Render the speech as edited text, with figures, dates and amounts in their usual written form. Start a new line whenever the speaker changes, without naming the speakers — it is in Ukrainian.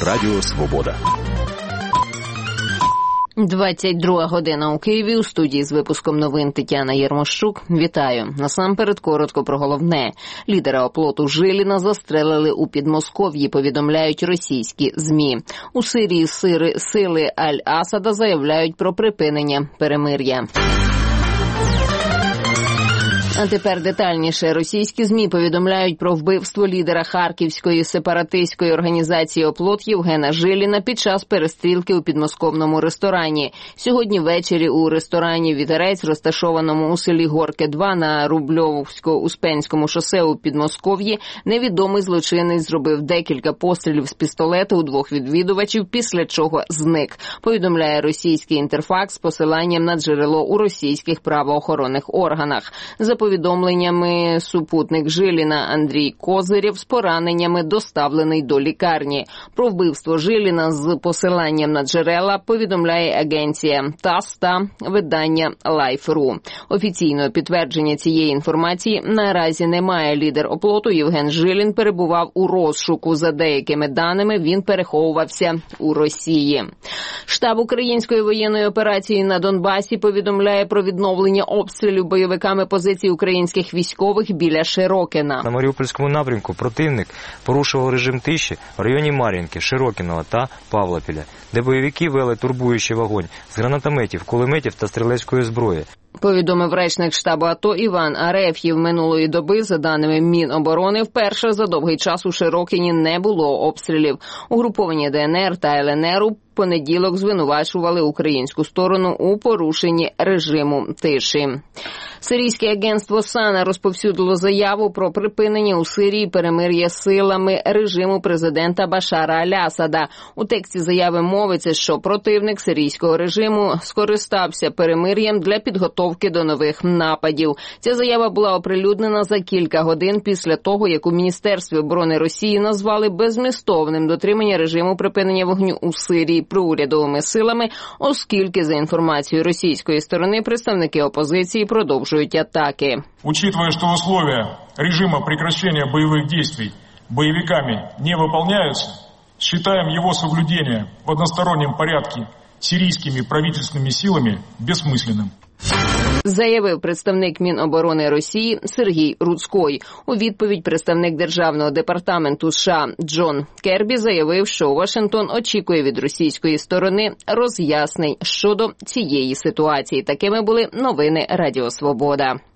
Радіо Свобода.
22 година у Києві. У студії з випуском новин Тетяна Єрмощук. Вітаю. Насамперед коротко про головне. Лідера оплоту Жиліна застрелили у Підмосков'ї, повідомляють російські ЗМІ. У Сирії сили Аль-Асада заявляють про припинення перемир'я. А тепер детальніше. Російські ЗМІ повідомляють про вбивство лідера харківської сепаратистської організації «Оплот» Євгена Жиліна під час перестрілки у підмосковному ресторані. Сьогодні ввечері у ресторані «Вітерець», розташованому у селі Горке-2 на Рубльовсько-Успенському шосе у Підмосков'ї, невідомий злочинець зробив декілька пострілів з пістолета у двох відвідувачів, після чого зник, повідомляє російський «Інтерфакс» з посиланням на джерело у російських правоохоронних органах. За повідомленнями, супутник Жиліна Андрій Козирєв з пораненнями доставлений до лікарні. Про вбивство Жиліна з посиланням на джерела повідомляє агенція ТАСС та видання Life.ru. Офіційного підтвердження цієї інформації наразі немає. Лідер оплоту Євген Жилін перебував у розшуку. За деякими даними, він переховувався у Росії. Штаб української воєнної операції на Донбасі повідомляє про відновлення обстрілів бойовиками позицій українських військових біля Широкіна.
На Маріупольському напрямку противник порушував режим тиші в районі Мар'їнки, Широкіного та Павлопіля, де бойовики вели турбуючий вогонь з гранатометів, кулеметів та стрілецької зброї.
Повідомив речник штабу АТО Іван Ареф'єв. Минулої доби, за даними Міноборони, вперше за довгий час у Широкіні не було обстрілів. Угруповані ДНР та ЛНР у понеділок звинувачували українську сторону у порушенні режиму тиші. Сирійське агентство САНА розповсюдило заяву про припинення у Сирії перемир'я силами режиму президента Башара Аль-Асада. У тексті заяви мовиться, що противник сирійського режиму скористався перемир'ям для підготовки до нових нападів. Ця заява була оприлюднена за кілька годин після того, як у Міністерстві оборони Росії назвали беззмістовним дотримання режиму припинення вогню у Сирії проурядовими силами, оскільки, за інформацією російської сторони, представники опозиції продовжують атаки.
Учитывая, что условия режима прекращения боевых действий боевиками не выполняются, считаем его соблюдение в одностороннем порядке сирийскими правительственными силами бессмысленным.
Заявив представник Міноборони Росії Сергій Руцькой. У відповідь представник Державного департаменту США Джон Кербі заявив, що Вашингтон очікує від російської сторони роз'яснень щодо цієї ситуації. Такими були новини Радіо Свобода.